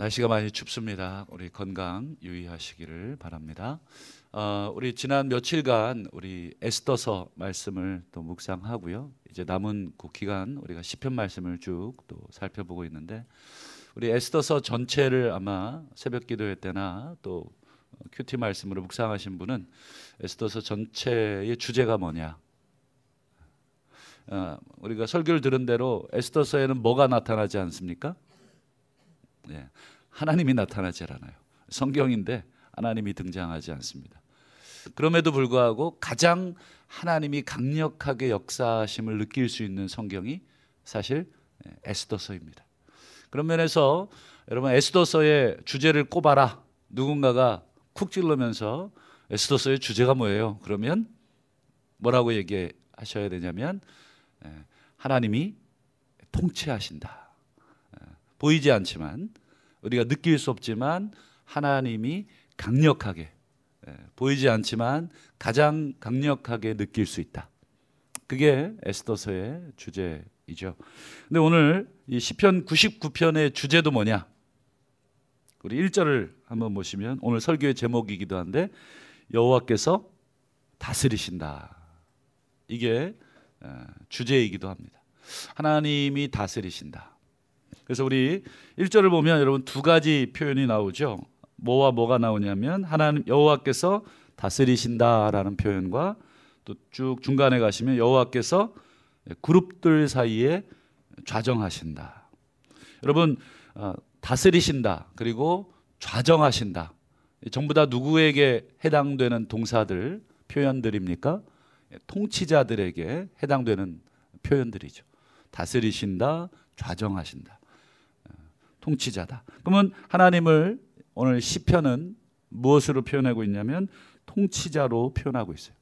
날씨가 많이 춥습니다. 우리 건강 유의하시기를 바랍니다. 우리 지난 며칠간 우리 에스더서 말씀을 또 묵상하고요. 이제 남은 그 기간 우리가 시편 말씀을 쭉 또 살펴보고 있는데, 우리 에스더서 전체를 아마 새벽 기도회 때나 또 큐티 말씀으로 묵상하신 분은 에스더서 전체의 주제가 뭐냐? 우리가 설교를 들은 대로 에스더서에는 뭐가 나타나지 않습니까? 예, 하나님이 나타나지 않아요. 성경인데 하나님이 등장하지 않습니다. 그럼에도 불구하고 가장 하나님이 강력하게 역사하심을 느낄 수 있는 성경이 사실 에스더서입니다. 그런 면에서 여러분, 에스더서의 주제를 꼽아라. 누군가가 쿡 찔러면서 에스더서의 주제가 뭐예요? 그러면 뭐라고 얘기하셔야 되냐면 하나님이 통치하신다. 보이지 않지만, 우리가 느낄 수 없지만 하나님이 강력하게, 보이지 않지만 가장 강력하게 느낄 수 있다. 그게 에스더서의 주제이죠. 근데 오늘 이 시편 99편의 주제도 뭐냐? 우리 1절을 한번 보시면 오늘 설교의 제목이기도 한데, 여호와께서 다스리신다. 이게 주제이기도 합니다. 하나님이 다스리신다. 그래서 우리 1절을 보면 여러분 두 가지 표현이 나오죠. 뭐와 뭐가 나오냐면 하나님 여호와께서 다스리신다라는 표현과 또 쭉 중간에 가시면 여호와께서 그룹들 사이에 좌정하신다. 여러분, 다스리신다 그리고 좌정하신다, 전부 다 누구에게 해당되는 동사들, 표현들입니까? 통치자들에게 해당되는 표현들이죠. 다스리신다, 좌정하신다, 통치자다. 그러면 하나님을 오늘 시편은 무엇으로 표현하고 있냐면 통치자로 표현하고 있어요.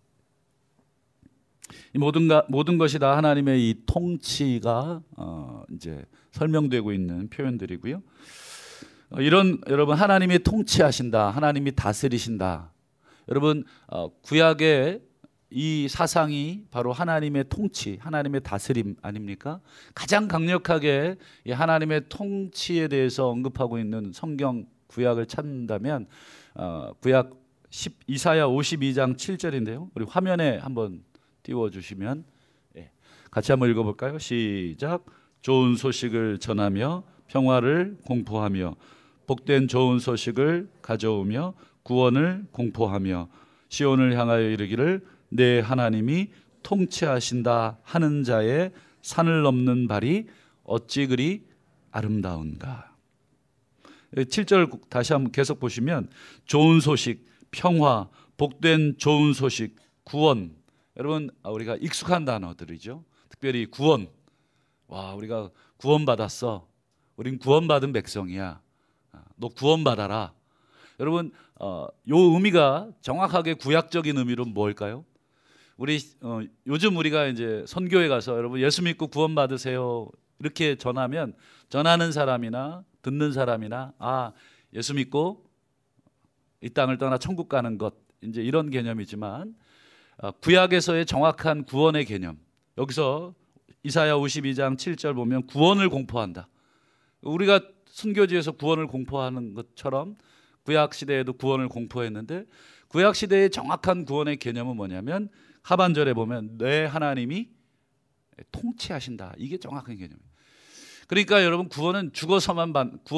이 모든 것이 다 하나님의 이 통치가 이제 설명되고 있는 표현들이고요. 여러분, 하나님이 통치하신다, 하나님이 다스리신다. 여러분, 구약의 이 사상이 바로 하나님의 통치, 하나님의 다스림 아닙니까? 가장 강력하게 이 하나님의 통치에 대해서 언급하고 있는 성경 구약을 찾는다면 구약 이사야 52장 7절인데요. 우리 화면에 한번 띄워주시면 같이 한번 읽어볼까요? 시작. 좋은 소식을 전하며 평화를 공포하며 복된 좋은 소식을 가져오며 구원을 공포하며 시온을 향하여 이르기를 내 하나님이 통치하신다 하는 자의 산을 넘는 발이 어찌 그리 아름다운가. 7절 다시 한번 계속 보시면 좋은 소식, 평화, 복된 좋은 소식, 구원. 여러분, 우리가 익숙한 단어들이죠. 특별히 구원. 와, 우리가 구원받았어. 우린 구원받은 백성이야. 너 구원받아라. 여러분, 요 의미가 정확하게 구약적인 의미로 뭘까요? 우리 요즘 우리가 이제 선교에 가서 여러분 예수 믿고 구원 받으세요 이렇게 전하면, 전하는 사람이나 듣는 사람이나 예수 믿고 이 땅을 떠나 천국 가는 것, 이제 이런 개념이지만 구약에서의 정확한 구원의 개념, 여기서 이사야 52장 7절 보면 구원을 공포한다. 우리가 순교지에서 구원을 공포하는 것처럼 구약 시대에도 구원을 공포했는데, 구약 시대의 정확한 구원의 개념은 뭐냐면 하반절에 보면 내 하나님이 통치하신다. 이게 정확한 개념이에요. 그러니까 여러분, 구원은 죽어서만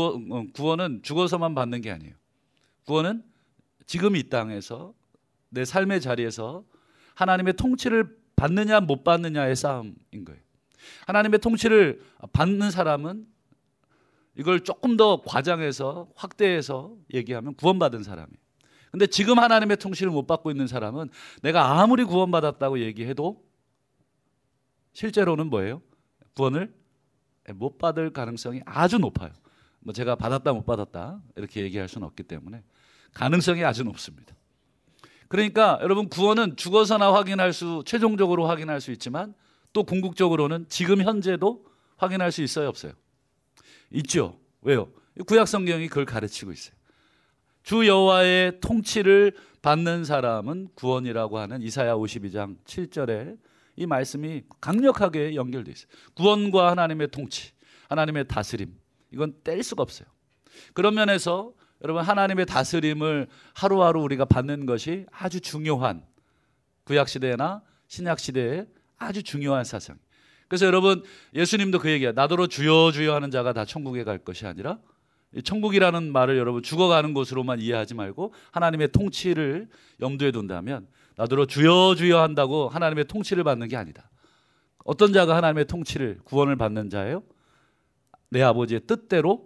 받는 게 아니에요. 구원은 지금 이 땅에서 내 삶의 자리에서 하나님의 통치를 받느냐 못 받느냐의 싸움인 거예요. 하나님의 통치를 받는 사람은, 이걸 조금 더 과장해서 확대해서 얘기하면 구원받은 사람이에요. 근데 지금 하나님의 통치를 못 받고 있는 사람은 내가 아무리 구원받았다고 얘기해도 실제로는 뭐예요? 구원을 못 받을 가능성이 아주 높아요. 뭐 제가 받았다 못 받았다 이렇게 얘기할 수는 없기 때문에 가능성이 아주 높습니다. 그러니까 여러분, 구원은 죽어서나 최종적으로 확인할 수 있지만, 또 궁극적으로는 지금 현재도 확인할 수 있어요, 없어요? 있죠. 왜요? 구약 성경이 그걸 가르치고 있어요. 주 여호와의 통치를 받는 사람은 구원이라고 하는 이사야 52장 7절에 이 말씀이 강력하게 연결되어 있어요. 구원과 하나님의 통치, 하나님의 다스림, 이건 뗄 수가 없어요. 그런 면에서 여러분 하나님의 다스림을 하루하루 우리가 받는 것이 아주 중요한 구약시대나 신약시대에 아주 중요한 사상. 그래서 여러분 예수님도 그 얘기야. 나더러 주여 주여 하는 자가 다 천국에 갈 것이 아니라, 천국이라는 말을 여러분 죽어가는 곳으로만 이해하지 말고 하나님의 통치를 염두에 둔다면, 나더러 주여 주여 한다고 하나님의 통치를 받는 게 아니다. 어떤 자가 하나님의 통치를, 구원을 받는 자예요? 내 아버지의 뜻대로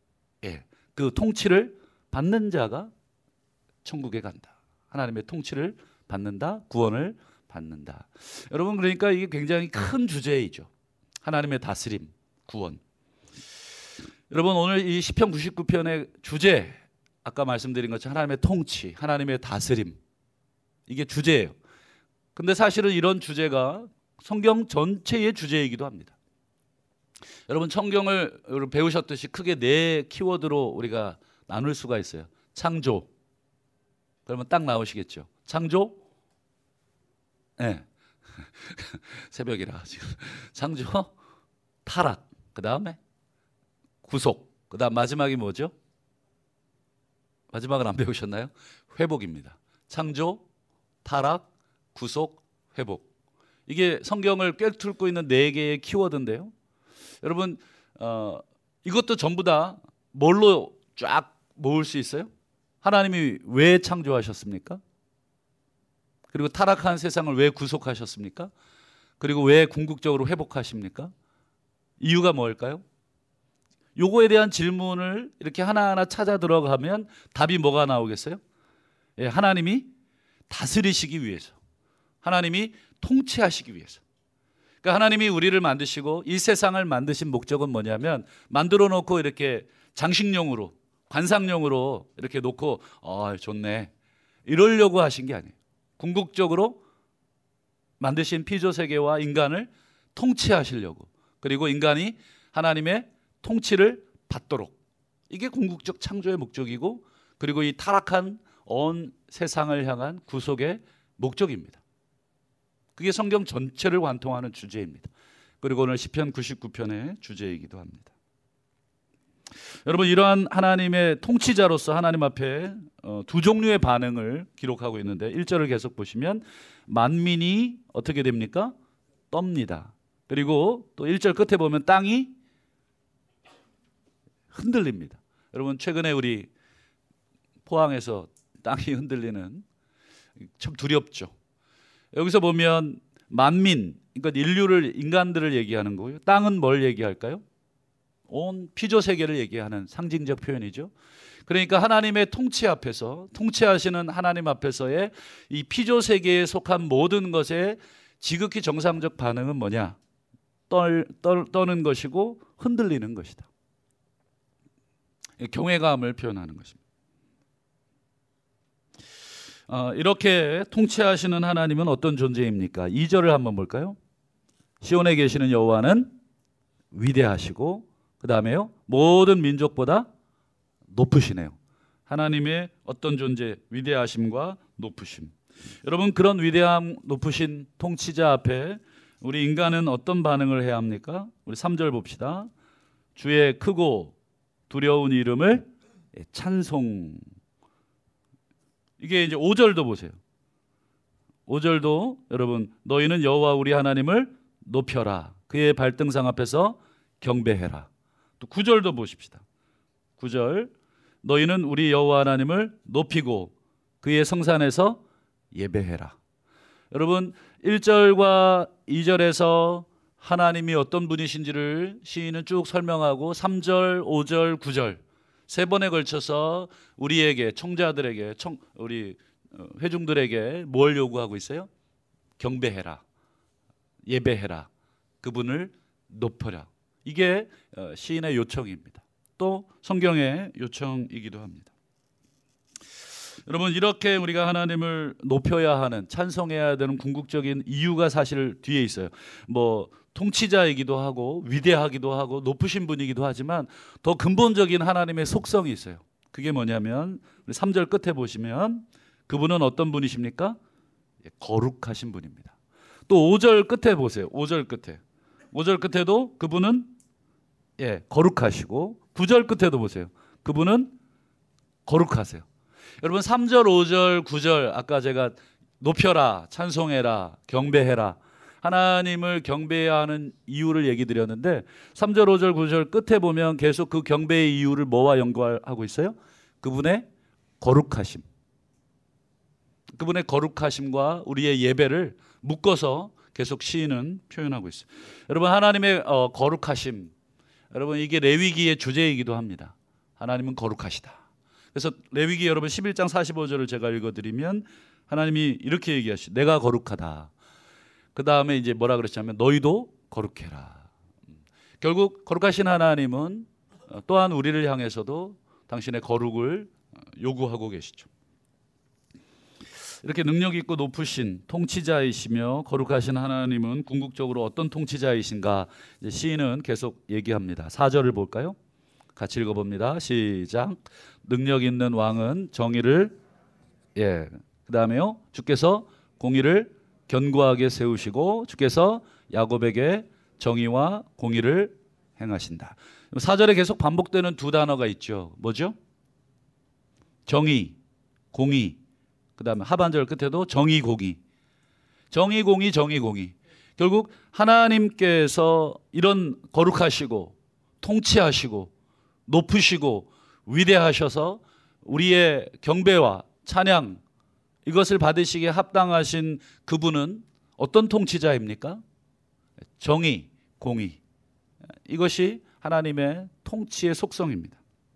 그 통치를 받는 자가 천국에 간다. 하나님의 통치를 받는다. 구원을 받는다. 여러분, 그러니까 이게 굉장히 큰 주제이죠. 하나님의 다스림, 구원. 여러분, 오늘 이 시편 99편의 주제, 아까 말씀드린 것처럼 하나님의 통치, 하나님의 다스림, 이게 주제예요. 근데 사실은 이런 주제가 성경 전체의 주제이기도 합니다. 여러분, 성경을 배우셨듯이 크게 4 키워드로 우리가 나눌 수가 있어요. 창조. 그러면 딱 나오시겠죠. 창조? 네. 새벽이라 지금. 창조, 타락, 그 다음에 구속, 그 다음 마지막이 뭐죠? 마지막은 안 배우셨나요? 회복입니다. 창조, 타락, 구속, 회복. 이게 성경을 꿰뚫고 있는 4개의 키워드인데요. 여러분, 이것도 전부 다 뭘로 쫙 모을 수 있어요? 하나님이 왜 창조하셨습니까? 그리고 타락한 세상을 왜 구속하셨습니까? 그리고 왜 궁극적으로 회복하십니까? 이유가 뭘까요? 요거에 대한 질문을 이렇게 하나하나 찾아 들어가면 답이 뭐가 나오겠어요? 하나님이 다스리시기 위해서, 하나님이 통치하시기 위해서. 그러니까 하나님이 우리를 만드시고 이 세상을 만드신 목적은 뭐냐면, 만들어 놓고 이렇게 장식용으로, 관상용으로 이렇게 놓고 좋네 이러려고 하신 게 아니에요. 궁극적으로 만드신 피조 세계와 인간을 통치하시려고, 그리고 인간이 하나님의 통치를 받도록, 이게 궁극적 창조의 목적이고, 그리고 이 타락한 온 세상을 향한 구속의 목적입니다. 그게 성경 전체를 관통하는 주제입니다. 그리고 오늘 시편 99편의 주제이기도 합니다. 여러분, 이러한 하나님의 통치자로서 하나님 앞에 2 종류의 반응을 기록하고 있는데, 1절을 계속 보시면 만민이 어떻게 됩니까? 떱니다. 그리고 또 1절 끝에 보면 땅이 흔들립니다. 여러분, 최근에 우리 포항에서 땅이 흔들리는, 참 두렵죠. 여기서 보면 만민, 그러니까 인류를, 인간들을 얘기하는 거고요. 땅은 뭘 얘기할까요? 온 피조 세계를 얘기하는 상징적 표현이죠. 그러니까 하나님의 통치 앞에서, 통치하시는 하나님 앞에서의 이 피조 세계에 속한 모든 것의 지극히 정상적 반응은 뭐냐? 떠는 것이고 흔들리는 것이다. 경외감을 표현하는 것입니다. 이렇게 통치하시는 하나님은 어떤 존재입니까? 2절을 한번 볼까요? 시온에 계시는 여호와는 위대하시고, 그 다음에요, 모든 민족보다 높으시네요. 하나님의 어떤 존재, 위대하심과 높으심. 여러분, 그런 위대함, 높으신 통치자 앞에 우리 인간은 어떤 반응을 해야 합니까? 우리 3절 봅시다. 주의 크고 두려운 이름을 찬송. 이게 이제 5절도 보세요. 5절도 여러분, 너희는 여호와 우리 하나님을 높여라. 그의 발등상 앞에서 경배해라. 또 9절도 보십시다. 9절, 너희는 우리 여호와 하나님을 높이고 그의 성산에서 예배해라. 여러분, 1절과 2절에서 하나님이 어떤 분이신지를 시인은 쭉 설명하고, 3절, 5절, 9절 3번에 걸쳐서 우리에게, 청자들에게, 우리 회중들에게 뭘 요구하고 있어요? 경배해라, 예배해라, 그분을 높여라. 이게 시인의 요청입니다. 또 성경의 요청이기도 합니다. 여러분, 이렇게 우리가 하나님을 높여야 하는, 찬송해야 되는 궁극적인 이유가 사실 뒤에 있어요. 뭐 통치자이기도 하고 위대하기도 하고 높으신 분이기도 하지만 더 근본적인 하나님의 속성이 있어요. 그게 뭐냐면, 우리 3절 끝에 보시면 그분은 어떤 분이십니까? 거룩하신 분입니다. 또 5절 끝에 보세요. 5절 끝에도 그분은 거룩하시고, 9절 끝에도 보세요. 그분은 거룩하세요. 여러분 3절, 5절, 9절 아까 제가 높여라, 찬송해라, 경배해라, 하나님을 경배해야 하는 이유를 얘기 드렸는데 3절, 5절, 9절 끝에 보면 계속 그 경배의 이유를 뭐와 연관하고 있어요? 그분의 거룩하심. 그분의 거룩하심과 우리의 예배를 묶어서 계속 시인은 표현하고 있어요. 여러분 하나님의 거룩하심, 여러분 이게 레위기의 주제이기도 합니다. 하나님은 거룩하시다. 그래서 레위기 여러분 11장 45절을 제가 읽어드리면 하나님이 이렇게 얘기하시죠. 내가 거룩하다. 그 다음에 이제 뭐라 그랬냐면 너희도 거룩해라. 결국 거룩하신 하나님은 또한 우리를 향해서도 당신의 거룩을 요구하고 계시죠. 이렇게 능력 있고 높으신 통치자이시며 거룩하신 하나님은 궁극적으로 어떤 통치자이신가 이제 시인은 계속 얘기합니다. 4절을 볼까요? 같이 읽어봅니다. 시작. 능력 있는 왕은 정의를 그 다음에요. 주께서 공의를 견고하게 세우시고 주께서 야곱에게 정의와 공의를 행하신다. 4절에 계속 반복되는 두 단어가 있죠. 뭐죠? 정의, 공의. 그 다음에 하반절 끝에도 정의, 공의. 정의, 공의, 정의, 공의. 결국 하나님께서 이런 거룩하시고 통치하시고 높으시고 위대하셔서 우리의 경배와 찬양 이것을 받으시기에 합당하신 그분은 어떤 통치자입니까? 정의, 공의. 이것이 하나님의 통치의 속성입니다.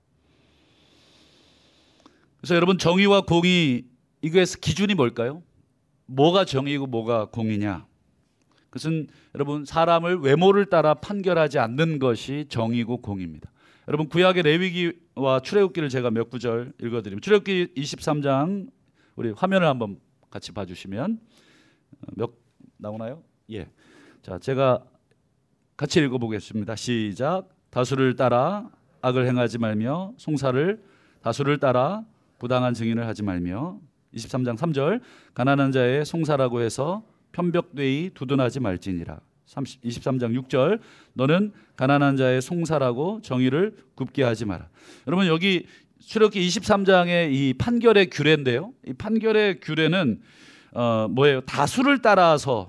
그래서 여러분 정의와 공의 이거에서 기준이 뭘까요? 뭐가 정의고 뭐가 공의냐? 그것은 여러분 사람을 외모를 따라 판결하지 않는 것이 정의고 공의입니다. 여러분 구약의 레위기와 출애굽기를 제가 몇 구절 읽어드리면 출애굽기 23장 우리 화면을 한번 같이 봐주시면 몇 나오나요? 예. 자, 제가 같이 읽어보겠습니다. 시작. 다수를 따라 악을 행하지 말며 송사를 다수를 따라 부당한 증인을 하지 말며 23장 3절 가난한 자의 송사라고 해서 편벽되이 두둔하지 말지니라. 23장 6절 너는 가난한 자의 송사라고 정의를 굽게 하지 마라. 여러분 여기 출애굽기 23장의 이 판결의 규례인데요. 이 판결의 규례는 뭐예요? 다수를 따라서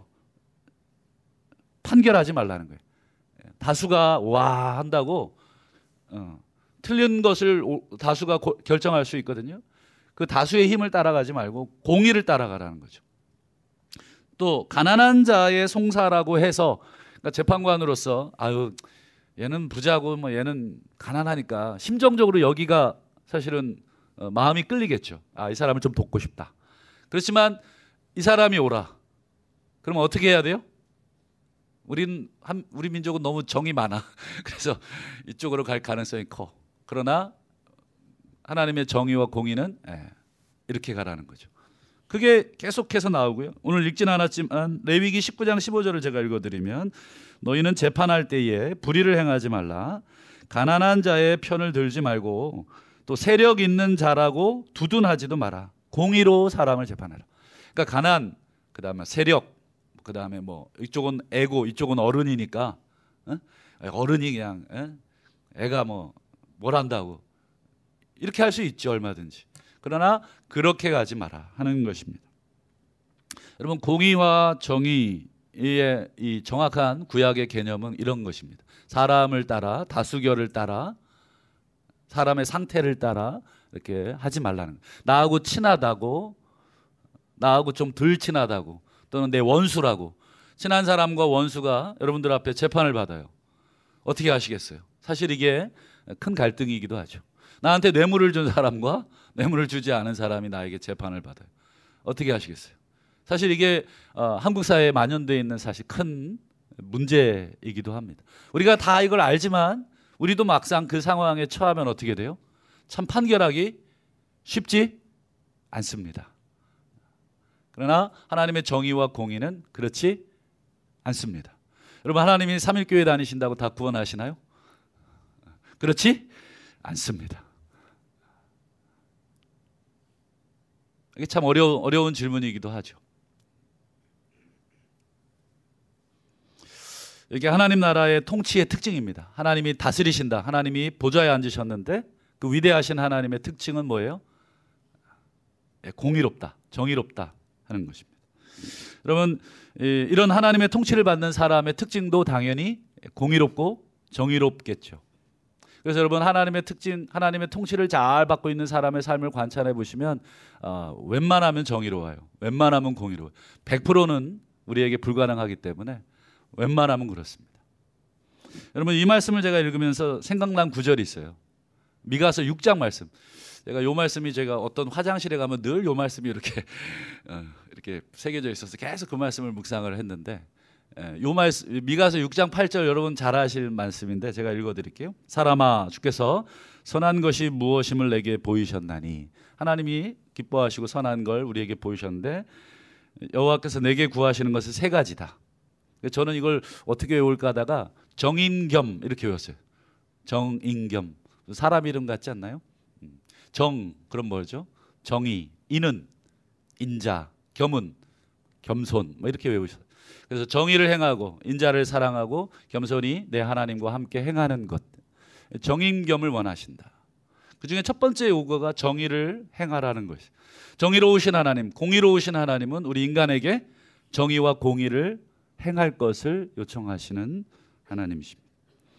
판결하지 말라는 거예요. 다수가 와 한다고 틀린 것을 다수가 결정할 수 있거든요. 그 다수의 힘을 따라가지 말고 공의를 따라가라는 거죠. 또 가난한 자의 송사라고 해서 그러니까 재판관으로서 아유 얘는 부자고 뭐 얘는 가난하니까 심정적으로 여기가 사실은 마음이 끌리겠죠. 아, 이 사람을 좀 돕고 싶다. 그렇지만 이 사람이 오라. 그러면 어떻게 해야 돼요? 우리 민족은 너무 정이 많아. 그래서 이쪽으로 갈 가능성이 커. 그러나 하나님의 정의와 공의는 이렇게 가라는 거죠. 그게 계속해서 나오고요. 오늘 읽진 않았지만 레위기 19장 15절을 제가 읽어드리면 너희는 재판할 때에 불의를 행하지 말라. 가난한 자의 편을 들지 말고 또 세력 있는 자라고 두둔하지도 마라. 공의로 사람을 재판하라. 그러니까 가난, 그 다음에 세력, 그 다음에 뭐 이쪽은 애고 이쪽은 어른이니까 어른이 그냥 애가 뭘 한다고 이렇게 할 수 있죠. 얼마든지. 그러나 그렇게 가지 마라 하는 것입니다. 여러분 공의와 정의의 이 정확한 구약의 개념은 이런 것입니다. 사람을 따라 다수결을 따라 사람의 상태를 따라 이렇게 하지 말라는 거예요. 나하고 친하다고 나하고 좀 덜 친하다고 또는 내 원수라고 친한 사람과 원수가 여러분들 앞에 재판을 받아요. 어떻게 하시겠어요? 사실 이게 큰 갈등이기도 하죠. 나한테 뇌물을 준 사람과 뇌물을 주지 않은 사람이 나에게 재판을 받아요. 어떻게 하시겠어요? 사실 이게 한국 사회에 만연되어 있는 사실 큰 문제이기도 합니다. 우리가 다 이걸 알지만 우리도 막상 그 상황에 처하면 어떻게 돼요? 참 판결하기 쉽지 않습니다. 그러나 하나님의 정의와 공의는 그렇지 않습니다. 여러분 하나님이 삼일교회 다니신다고 다 구원하시나요? 그렇지 않습니다. 이게 참 어려운 질문이기도 하죠. 이게 하나님 나라의 통치의 특징입니다. 하나님이 다스리신다. 하나님이 보좌에 앉으셨는데 그 위대하신 하나님의 특징은 뭐예요? 공의롭다, 정의롭다 하는 것입니다. 여러분, 이런 하나님의 통치를 받는 사람의 특징도 당연히 공의롭고 정의롭겠죠. 그래서 여러분, 하나님의 특징, 하나님의 통치를 잘 받고 있는 사람의 삶을 관찰해 보시면 웬만하면 정의로워요. 웬만하면 공의로워요. 100%는 우리에게 불가능하기 때문에 웬만하면 그렇습니다. 여러분, 이 말씀을 제가 읽으면서 생각난 구절이 있어요. 미가서 6장 말씀. 제가 요 말씀이 제가 어떤 화장실에 가면 늘 요 말씀이 이렇게 새겨져 있어서 계속 그 말씀을 묵상을 했는데, 요 말씀 미가서 6장 8절 여러분 잘 아실 말씀인데 제가 읽어드릴게요. 사람아, 주께서 선한 것이 무엇임을 내게 보이셨나니, 하나님이 기뻐하시고 선한 걸 우리에게 보이셨는데 여호와께서 내게 구하시는 것은 세 가지다. 저는 이걸 어떻게 외울까 하다가 정인겸 이렇게 외웠어요. 정인겸. 사람 이름 같지 않나요? 정, 그럼 뭐죠? 정의, 인은 인자, 겸은 겸손, 뭐 이렇게 외우셨어요. 그래서 정의를 행하고 인자를 사랑하고 겸손히 내 하나님과 함께 행하는 것, 정인겸을 원하신다. 그 중에 첫 번째 요구가 정의를 행하라는 것이죠. 정의로우신 하나님, 공의로우신 하나님은 우리 인간에게 정의와 공의를 행할 것을 요청하시는 하나님이십니다.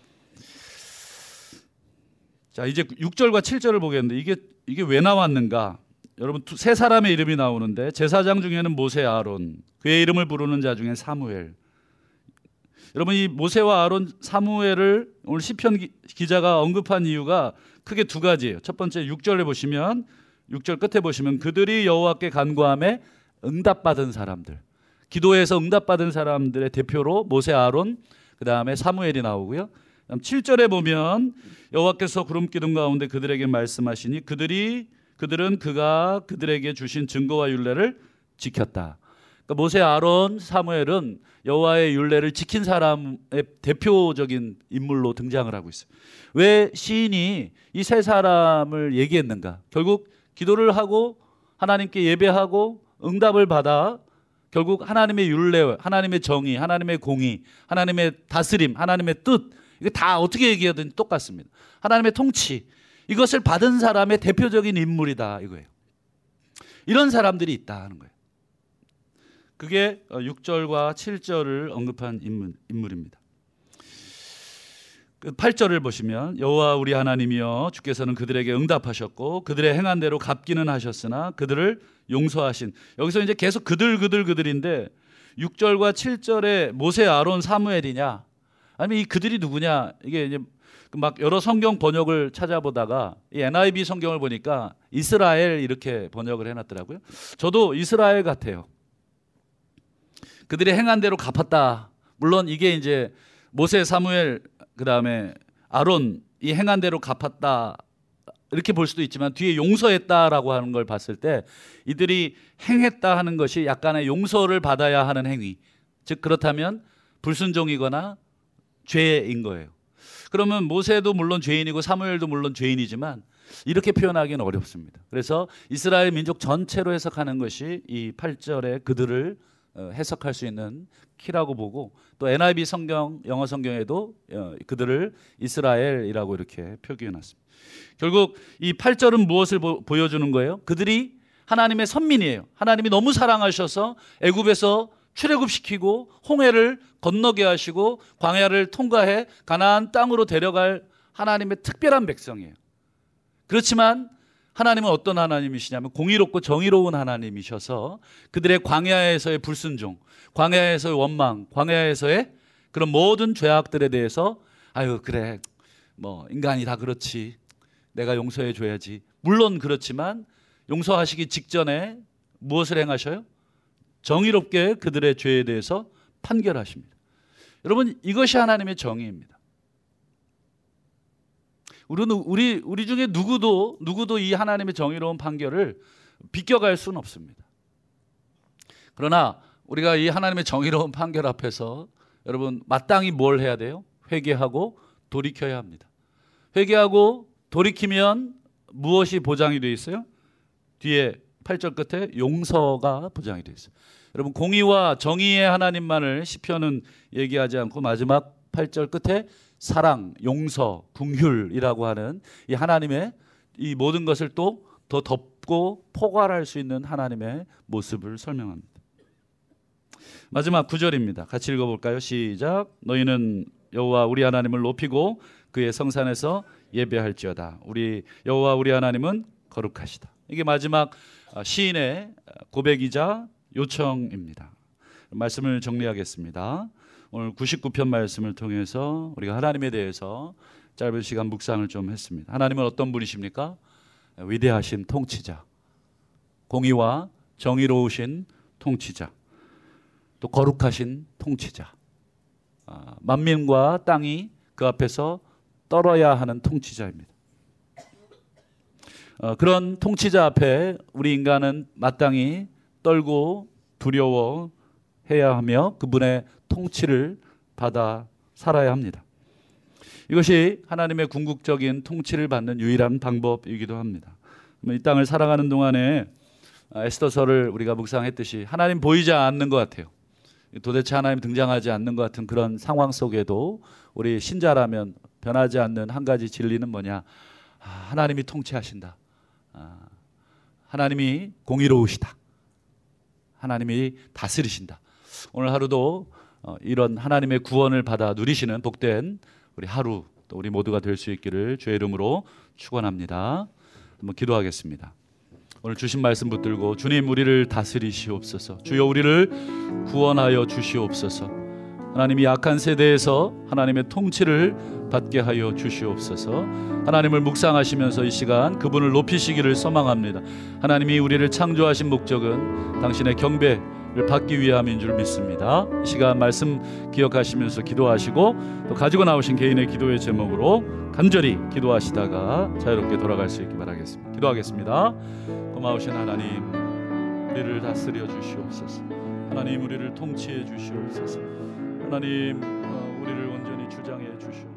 자, 이제 6절과 7절을 보겠는데 이게 왜 나왔는가? 여러분, 세 사람의 이름이 나오는데 제사장 중에는 모세, 아론, 그의 이름을 부르는 자 중에 사무엘. 여러분, 이 모세와 아론, 사무엘을 오늘 시편 기자가 언급한 이유가 크게 두 가지예요. 첫 번째 6절에 보시면, 6절 끝에 보시면 그들이 여호와께 간구함에 응답받은 사람들, 기도해서 응답받은 사람들의 대표로 모세, 아론, 그 다음에 사무엘이 나오고요. 7절에 보면 여호와께서 구름 기둥 가운데 그들에게 말씀하시니 그들은 그가 그들에게 주신 증거와 율례를 지켰다. 그러니까 모세, 아론, 사무엘은 여호와의 율례를 지킨 사람의 대표적인 인물로 등장을 하고 있어요. 왜 시인이 이 세 사람을 얘기했는가? 결국 기도를 하고 하나님께 예배하고 응답을 받아 결국 하나님의 율례, 하나님의 정의, 하나님의 공의, 하나님의 다스림, 하나님의 뜻, 이게 다 어떻게 얘기하든 똑같습니다. 하나님의 통치, 이것을 받은 사람의 대표적인 인물이다 이거예요. 이런 사람들이 있다 하는 거예요. 그게 6절과 7절을 언급한 인물입니다. 8절을 보시면 여호와 우리 하나님이여 주께서는 그들에게 응답하셨고 그들의 행한 대로 갚기는 하셨으나 그들을 용서하신, 여기서 이제 계속 그들인데 6절과 7절에 모세, 아론, 사무엘이냐 아니면 이 그들이 누구냐, 이게 이제 막 여러 성경 번역을 찾아보다가 이 NIV 성경을 보니까 이스라엘 이렇게 번역을 해놨더라고요. 저도 이스라엘 같아요. 그들이 행한 대로 갚았다. 물론 이게 이제 모세, 사무엘, 그 다음에 아론 이 행한 대로 갚았다 이렇게 볼 수도 있지만 뒤에 용서했다라고 하는 걸 봤을 때 이들이 행했다 하는 것이 약간의 용서를 받아야 하는 행위, 즉 그렇다면 불순종이거나 죄인 거예요. 그러면 모세도 물론 죄인이고 사무엘도 물론 죄인이지만 이렇게 표현하기는 어렵습니다. 그래서 이스라엘 민족 전체로 해석하는 것이 이 8절에 그들을 해석할 수 있는 키라고 보고, 또 NIV 성경, 영어 성경에도 그들을 이스라엘이라고 이렇게 표기해놨습니다. 결국 이 8절은 무엇을 보여주는 거예요? 그들이 하나님의 선민이에요. 하나님이 너무 사랑하셔서 애굽에서 출애굽시키고 홍해를 건너게 하시고 광야를 통과해 가나안 땅으로 데려갈 하나님의 특별한 백성이에요. 그렇지만 하나님은 어떤 하나님이시냐면 공의롭고 정의로운 하나님이셔서 그들의 광야에서의 불순종, 광야에서의 원망, 광야에서의 그런 모든 죄악들에 대해서 아유 그래 뭐 인간이 다 그렇지, 내가 용서해 줘야지. 물론 그렇지만 용서하시기 직전에 무엇을 행하셔요? 정의롭게 그들의 죄에 대해서 판결하십니다. 여러분, 이것이 하나님의 정의입니다. 우리 중에 누구도 이 하나님의 정의로운 판결을 비껴갈 수는 없습니다. 그러나 우리가 이 하나님의 정의로운 판결 앞에서 여러분 마땅히 뭘 해야 돼요? 회개하고 돌이켜야 합니다. 회개하고 돌이키면 무엇이 보장이 되어 있어요? 뒤에 8절 끝에 용서가 보장이 되어 있어요. 여러분, 공의와 정의의 하나님만을 시편은 얘기하지 않고 마지막 8절 끝에 사랑, 용서, 긍휼이라고 하는 이 하나님의 이 모든 것을 또 더 덮고 포괄할 수 있는 하나님의 모습을 설명합니다. 마지막 9절입니다. 같이 읽어볼까요? 시작. 너희는 여호와 우리 하나님을 높이고 그의 성산에서 예배할지어다. 우리 여호와 우리 하나님은 거룩하시다. 이게 마지막 시인의 고백이자 요청입니다. 말씀을 정리하겠습니다. 오늘 99편 말씀을 통해서 우리가 하나님에 대해서 짧은 시간 묵상을 좀 했습니다. 하나님은 어떤 분이십니까? 위대하신 통치자, 공의와 정의로우신 통치자, 또 거룩하신 통치자, 만민과 땅이 그 앞에서 떨어야 하는 통치자입니다. 그런 통치자 앞에 우리 인간은 마땅히 떨고 두려워해야 하며 그분의 통치를 받아 살아야 합니다. 이것이 하나님의 궁극적인 통치를 받는 유일한 방법이기도 합니다. 이 땅을 살아가는 동안에 에스더서를 우리가 묵상했듯이 하나님 보이지 않는 것 같아요. 도대체 하나님 등장하지 않는 것 같은 그런 상황 속에도 우리 신자라면 변하지 않는 한 가지 진리는 뭐냐? 하나님이 통치하신다. 하나님이 공의로우시다. 하나님이 다스리신다. 오늘 하루도 이런 하나님의 구원을 받아 누리시는 복된 우리 하루 또 우리 모두가 될 수 있기를 주의 이름으로 축원합니다. 한번 기도하겠습니다. 오늘 주신 말씀 붙들고 주님 우리를 다스리시옵소서. 주여 우리를 구원하여 주시옵소서. 하나님이 약한 세대에서 하나님의 통치를 받게 하여 주시옵소서. 하나님을 묵상하시면서 이 시간 그분을 높이시기를 소망합니다. 하나님이 우리를 창조하신 목적은 당신의 경배를 받기 위함인 줄 믿습니다. 이 시간 말씀 기억하시면서 기도하시고 또 가지고 나오신 개인의 기도의 제목으로 간절히 기도하시다가 자유롭게 돌아갈 수 있기 바라겠습니다. 기도하겠습니다. 고마우신 하나님, 우리를 다스려 주시옵소서. 하나님 우리를 통치해 주시옵소서. 하나님 우리를 온전히 주장해 주시옵소서.